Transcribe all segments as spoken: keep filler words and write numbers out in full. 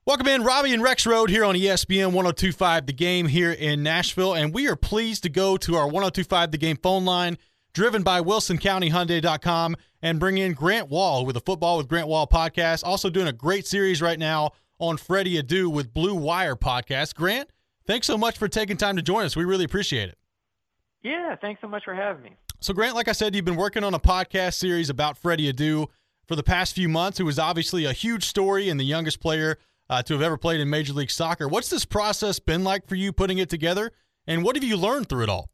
Welcome in, Robbie and Rex Road here on E S P N one oh two point five The Game here in Nashville, and we are pleased to go to our one oh two point five The Game phone line, driven by Wilson County Hyundai dot com, and bring in Grant Wahl with the Football with Grant Wahl podcast, also doing a great series right now on Freddie Adu with Blue Wire podcast. Grant, thanks so much for taking time to join us. We really appreciate it. Yeah, thanks so much for having me. So, Grant, like I said, you've been working on a podcast series about Freddie Adu for the past few months, who was obviously a huge story and the youngest player Uh, to have ever played in Major League Soccer. What's this process been like for you putting it together, and what have you learned through it all?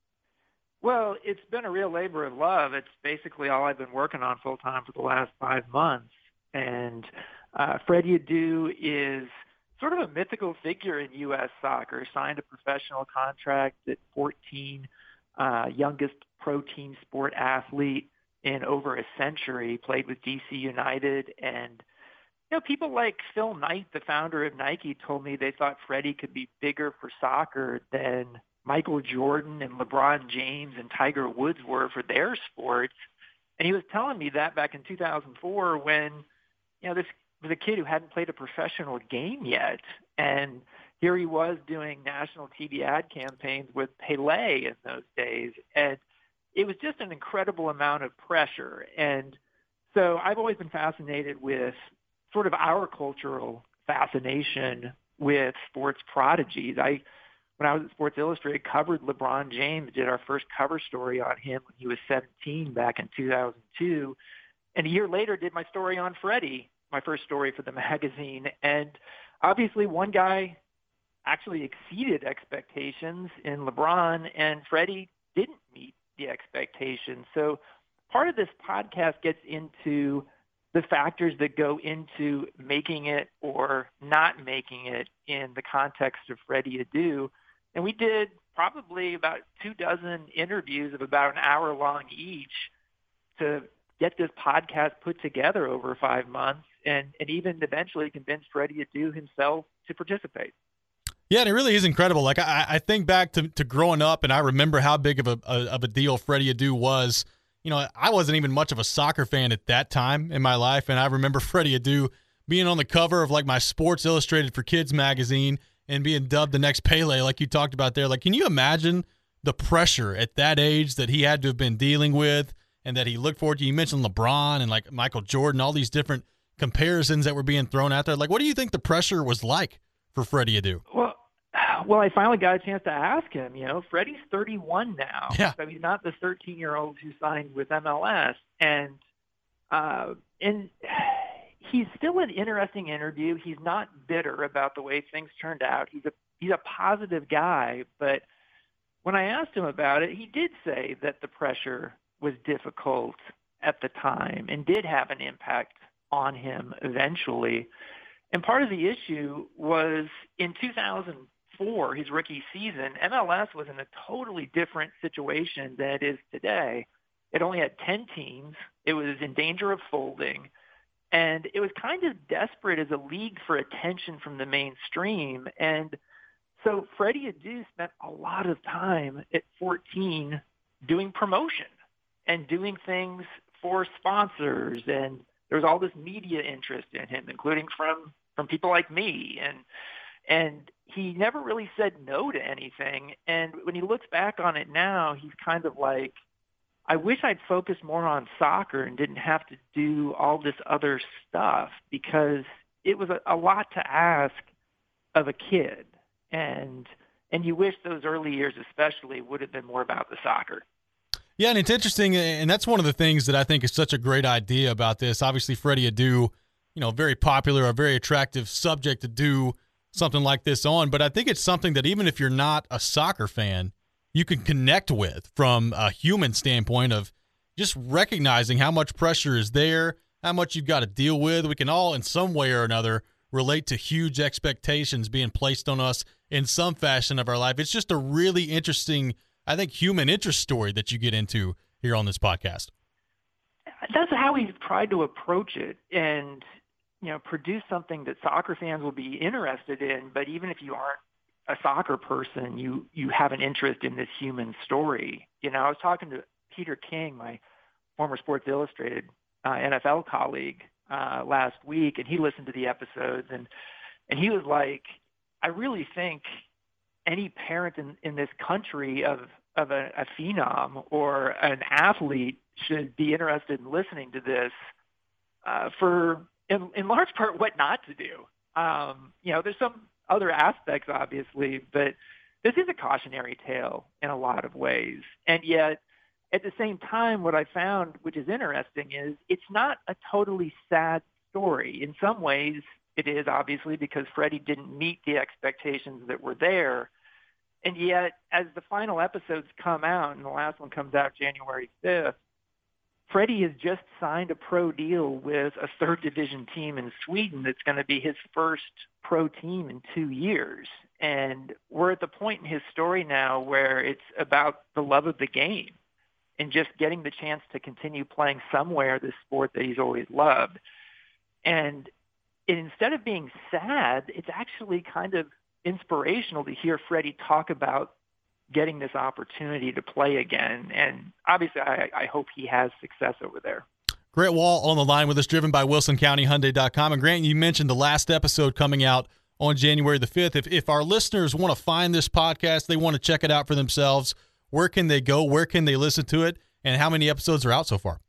Well, it's been a real labor of love. It's basically all I've been working on full-time for the last five months. And uh, Freddie Adu is sort of a mythical figure in U S soccer, signed a professional contract at fourteen, uh, youngest pro team sport athlete in over a century, played with D C United. And You know, people like Phil Knight, the founder of Nike, told me they thought Freddie could be bigger for soccer than Michael Jordan and LeBron James and Tiger Woods were for their sports. And he was telling me that back in two thousand four when, you know, this was a kid who hadn't played a professional game yet. And here he was doing national T V ad campaigns with Pele in those days. And it was just an incredible amount of pressure. And so I've always been fascinated with sort of our cultural fascination with sports prodigies. I, when I was at Sports Illustrated, covered LeBron James, did our first cover story on him when he was seventeen back in two thousand two. And a year later did my story on Freddie, my first story for the magazine. And obviously one guy actually exceeded expectations in LeBron, and Freddie didn't meet the expectations. So part of this podcast gets into the factors that go into making it or not making it in the context of Freddie Adu. And we did probably about two dozen interviews of about an hour long each to get this podcast put together over five months and, and even eventually convince Freddie Adu himself to participate. Yeah, and it really is incredible. Like I, I think back to, to growing up, and I remember how big of a, a of a deal Freddie Adu was. You know, I wasn't even much of a soccer fan at that time in my life, and I remember Freddie Adu being on the cover of, like, my Sports Illustrated for Kids magazine and being dubbed the next Pele, like you talked about there. Like, can you imagine the pressure at that age that he had to have been dealing with and that he looked forward to? You mentioned LeBron and, like, Michael Jordan, all these different comparisons that were being thrown out there. Like, what do you think the pressure was like for Freddie Adu? Well, Well, I finally got a chance to ask him. You know, Freddie's thirty-one now, yeah. so he's not the thirteen-year-old who signed with M L S, and uh, and he's still an interesting interview. He's not bitter about the way things turned out. He's a he's a positive guy, but when I asked him about it, he did say that the pressure was difficult at the time and did have an impact on him eventually. And part of the issue was in two thousand four, his rookie season, M L S was in a totally different situation than it is today. It only had ten teams. It was in danger of folding. And it was kind of desperate as a league for attention from the mainstream. And so Freddie Adu spent a lot of time at fourteen doing promotion and doing things for sponsors. And there was all this media interest in him, including from, from people like me. And And he never really said no to anything. And when he looks back on it now, he's kind of like, I wish I'd focused more on soccer and didn't have to do all this other stuff, because it was a, a lot to ask of a kid. And and you wish those early years especially would have been more about the soccer. Yeah, and it's interesting, and that's one of the things that I think is such a great idea about this. Obviously, Freddie Adu, you know, very popular, a very attractive subject to do something like this on, but I think it's something that even if you're not a soccer fan, you can connect with from a human standpoint of just recognizing how much pressure is there, how much you've got to deal with. We can all in some way or another relate to huge expectations being placed on us in some fashion of our life. It's just a really interesting, I think, human interest story that you get into here on this podcast. That's how he's tried to approach it. And you know, produce something that soccer fans will be interested in. But even if you aren't a soccer person, you, you have an interest in this human story. You know, I was talking to Peter King, my former Sports Illustrated uh, N F L colleague, uh, last week, and he listened to the episodes. And, And he was like, I really think any parent in, in this country of, of a, a phenom or an athlete should be interested in listening to this uh, for, in, in large part, what not to do. Um, you know, there's some other aspects, obviously, but this is a cautionary tale in a lot of ways. And yet, at the same time, what I found, which is interesting, is it's not a totally sad story. In some ways, it is, obviously, because Freddie didn't meet the expectations that were there. And yet, as the final episodes come out, and the last one comes out January fifth, Freddie has just signed a pro deal with a third division team in Sweden that's going to be his first pro team in two years. And we're at the point in his story now where it's about the love of the game and just getting the chance to continue playing somewhere the sport that he's always loved. And instead of being sad, it's actually kind of inspirational to hear Freddie talk about getting this opportunity to play again. And obviously, I, I hope he has success over there. Grant Wahl on the line with us, driven by Wilson County Hyundai dot com. And Grant, you mentioned the last episode coming out on January the fifth. If, if our listeners want to find this podcast, they want to check it out for themselves, where can they go? Where can they listen to it? And how many episodes are out so far?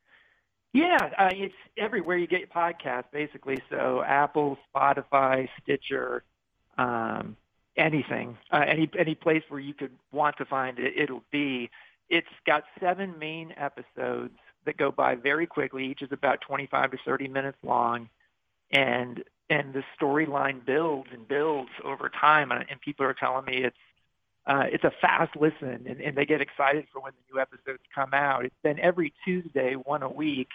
Yeah, uh, it's everywhere you get your podcast, basically. So Apple, Spotify, Stitcher, um, anything, uh, any any place where you could want to find it, it'll be. It's got seven main episodes that go by very quickly. Each is about twenty-five to thirty minutes long, and and the storyline builds and builds over time. And, and people are telling me it's uh, it's a fast listen, and, and they get excited for when the new episodes come out. It's been every Tuesday, one a week,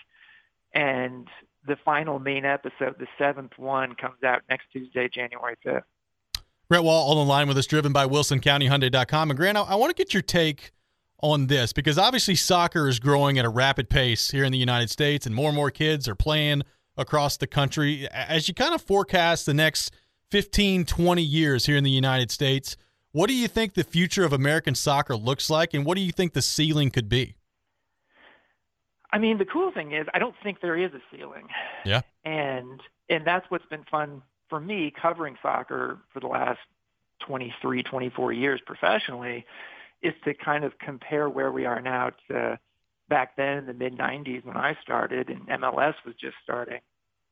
and the final main episode, the seventh one, comes out next Tuesday, January fifth. Grant Wahl on the line with us, driven by Wilson County Hyundai dot com. And Grant, I, I want to get your take on this, because obviously soccer is growing at a rapid pace here in the United States, and more and more kids are playing across the country. As you kind of forecast the next fifteen, twenty years here in the United States, what do you think the future of American soccer looks like, and what do you think the ceiling could be? I mean, the cool thing is I don't think there is a ceiling. Yeah. And and that's what's been fun for me covering soccer for the last twenty-three, twenty-four years professionally, is to kind of compare where we are now to back then in the mid nineties when I started and M L S was just starting,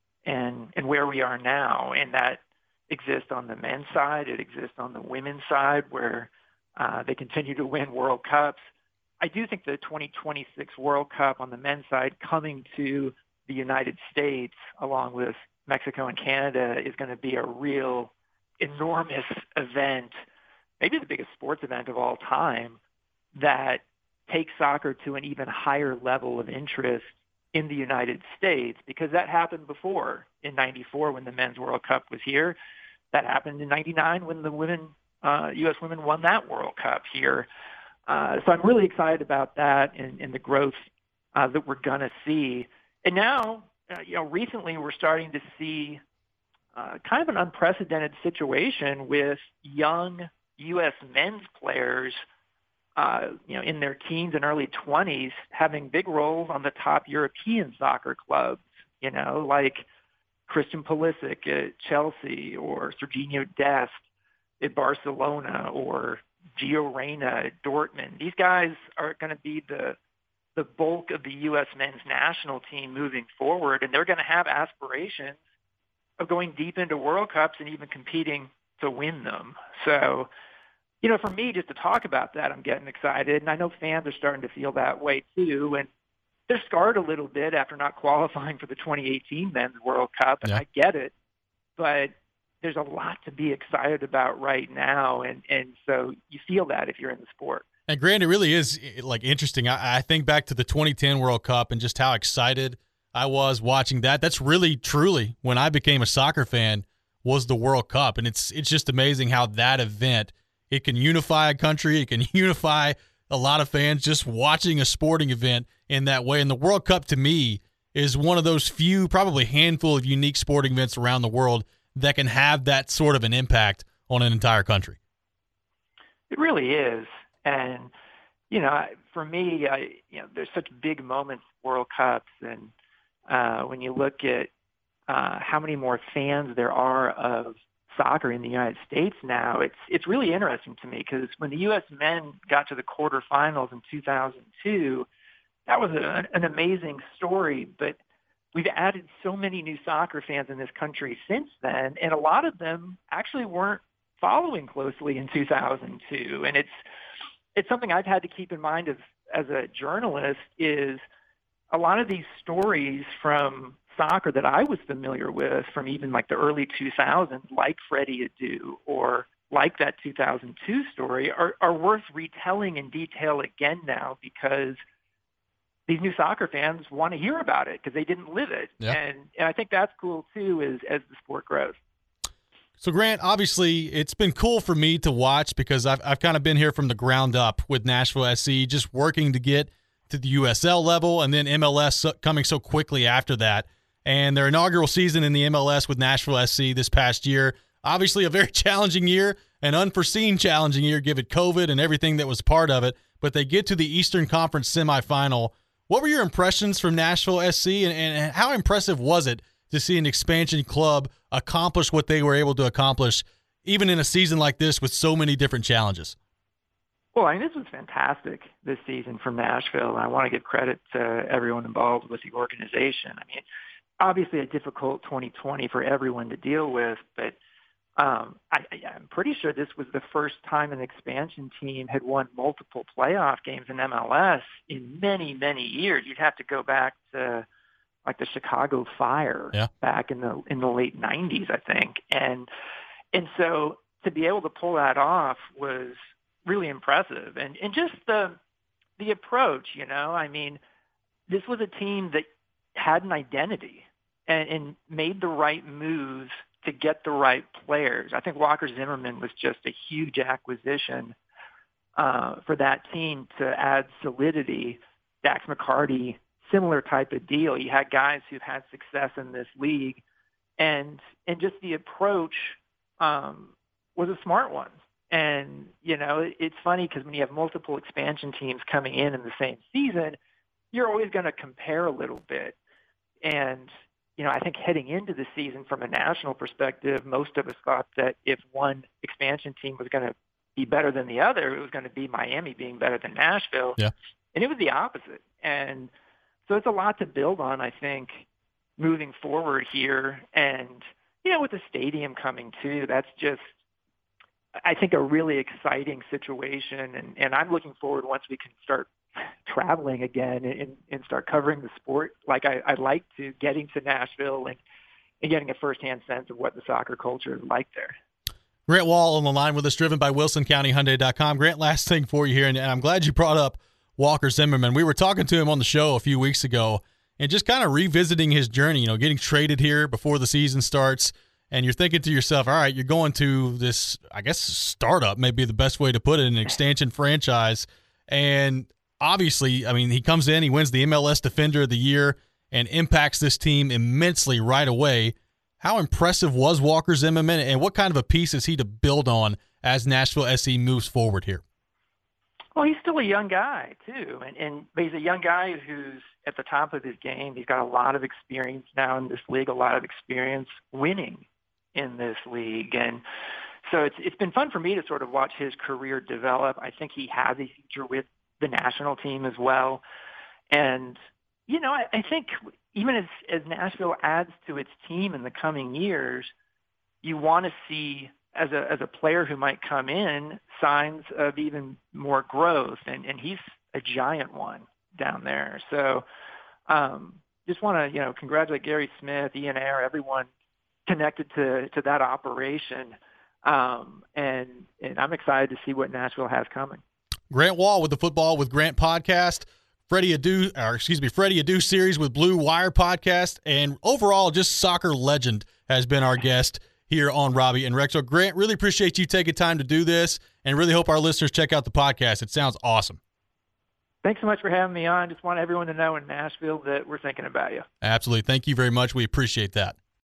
and and where we are now. And that exists on the men's side. It exists on the women's side, where uh, they continue to win World Cups. I do think the twenty twenty-six World Cup on the men's side coming to the United States along with Mexico and Canada is going to be a real enormous event, maybe the biggest sports event of all time, that takes soccer to an even higher level of interest in the United States, because that happened before in ninety-four when the Men's World Cup was here. That happened in ninety-nine when the women, uh, U S women won that World Cup here. Uh, so I'm really excited about that and, and the growth uh, that we're going to see. And now, uh, you know, recently we're starting to see uh, kind of an unprecedented situation with young U S men's players, uh, you know, in their teens and early twenties, having big roles on the top European soccer clubs, you know, like Christian Pulisic at Chelsea or Serginho Dest at Barcelona or Gio Reyna at Dortmund. These guys are going to be the the bulk of the U S men's national team moving forward, and they're going to have aspirations of going deep into World Cups and even competing to win them. So, you know, for me, just to talk about that, I'm getting excited, and I know fans are starting to feel that way too, and they're scarred a little bit after not qualifying for the twenty eighteen Men's World Cup, and yeah. I get it, but there's a lot to be excited about right now, and, and so you feel that if you're in the sport. And Grant, it really is like interesting. I, I think back to the twenty ten World Cup and just how excited I was watching that. That's really, truly, when I became a soccer fan, was the World Cup. And it's it's just amazing how that event, it can unify a country. It can unify a lot of fans just watching a sporting event in that way. And the World Cup, to me, is one of those few, probably handful of unique sporting events around the world that can have that sort of an impact on an entire country. It really is. And, you know, for me, I, you know, there's such big moments, World Cups, and uh, when you look at uh, how many more fans there are of soccer in the United States now, it's it's really interesting to me because when the U S men got to the quarterfinals in two thousand two, that was a, an amazing story. But we've added so many new soccer fans in this country since then, and a lot of them actually weren't following closely in two thousand two. And it's it's something I've had to keep in mind as as a journalist is a lot of these stories from soccer that I was familiar with from even like the early two thousands, like Freddie Adu or like that two thousand two story, are, are worth retelling in detail again now because these new soccer fans want to hear about it because they didn't live it. Yeah. And, and I think that's cool too as, as the sport grows. So, Grant, obviously, it's been cool for me to watch because I've I've kind of been here from the ground up with Nashville S C, just working to get to the U S L level and then M L S coming so quickly after that. And their inaugural season in the M L S with Nashville S C this past year, obviously a very challenging year, an unforeseen challenging year given COVID and everything that was part of it. But they get to the Eastern Conference semifinal. What were your impressions from Nashville S C, and, and how impressive was it to see an expansion club accomplish what they were able to accomplish, even in a season like this with so many different challenges? Well, I mean, this was fantastic this season from Nashville, and I want to give credit to everyone involved with the organization. I mean, obviously a difficult twenty twenty for everyone to deal with, but um, I, I'm pretty sure this was the first time an expansion team had won multiple playoff games in M L S in many, many years. You'd have to go back to like the Chicago Fire yeah. back in the in the late nineties, I think. And and so to be able to pull that off was really impressive. And and just the the approach, you know, I mean, this was a team that had an identity and, and made the right moves to get the right players. I think Walker Zimmerman was just a huge acquisition uh, for that team to add solidity. Dax McCarty, similar type of deal. You had guys who've had success in this league, and and just the approach um, was a smart one. And, you know, it, it's funny because when you have multiple expansion teams coming in in the same season, you're always going to compare a little bit. And, you know, I think heading into the season from a national perspective, most of us thought that if one expansion team was going to be better than the other, it was going to be Miami being better than Nashville. Yeah. And it was the opposite. And so it's a lot to build on, I think, moving forward here. And, you know, with the stadium coming too, that's just, I think, a really exciting situation. And, and I'm looking forward once we can start traveling again and, and start covering the sport like I, I like to, getting to Nashville and, and getting a firsthand sense of what the soccer culture is like there. Grant Wahl on the line with us, driven by Wilson County Hyundai dot com. Grant, last thing for you here, and I'm glad you brought up Walker Zimmerman. We were talking to him on the show a few weeks ago and just kind of revisiting his journey, you know, getting traded here before the season starts. And you're thinking to yourself, all right, you're going to this, I guess, startup may be the best way to put it, an expansion franchise. And obviously, I mean, he comes in, he wins the M L S Defender of the Year and impacts this team immensely right away. How impressive was Walker Zimmerman, and what kind of a piece is he to build on as Nashville S C moves forward here? Well, he's still a young guy, too, and, and he's a young guy who's at the top of his game. He's got a lot of experience now in this league, a lot of experience winning in this league. And so it's it's been fun for me to sort of watch his career develop. I think he has a future with the national team as well. And, you know, I, I think even as, as Nashville adds to its team in the coming years, you want to see, as a as a player who might come in, signs of even more growth. And, and he's a giant one down there. So um, just want to, you know, congratulate Gary Smith, Ian Ayre, everyone connected to, to that operation. Um, and, and I'm excited to see what Nashville has coming. Grant Wahl with the Football with Grant podcast, Freddie Adu, or excuse me, Freddie Adu series with Blue Wire podcast, and overall just soccer legend has been our guest here on Robbie and Rex. So Grant, really appreciate you taking time to do this, and really hope our listeners check out the podcast. It sounds awesome. Thanks so much for having me on. Just want everyone to know in Nashville that we're thinking about you. Absolutely. Thank you very much. We appreciate that.